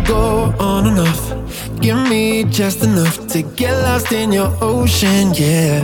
go on and off. Give me just enough to get lost in your ocean, yeah.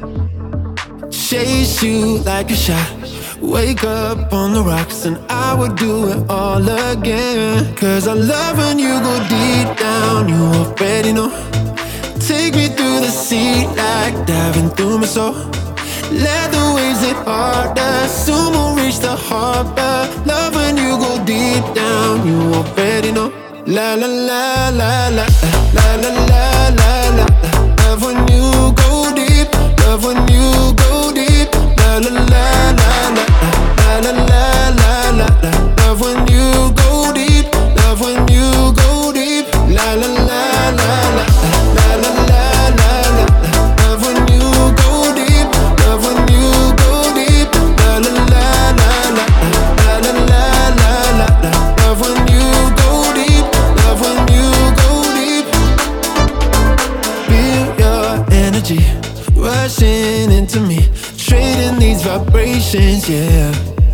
Chase you like a shot. Wake up on the rocks and I would do it all again. Cause I love when you go deep down, you already know. Take me through the sea like diving through my soul. Let the waves hit harder, soon we'll reach the harbor. Love when you go deep down, you already know. La la la la la la la la la la. Love when you go deep, love when you go deep. La la la la la la la la la la. Love when you go deep, love when you go deep. La la la la la la la la la. Love when you go deep, love when you go deep. La la la la la la la la la. Love when you go deep, love when you go deep. Feel your energy rushing into me, trading these vibrations, yeah.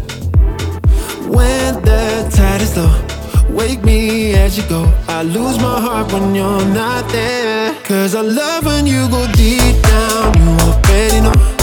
When the tide is low, wake me as you go. I lose my heart when you're not there. Cause I love when you go deep down, you already know.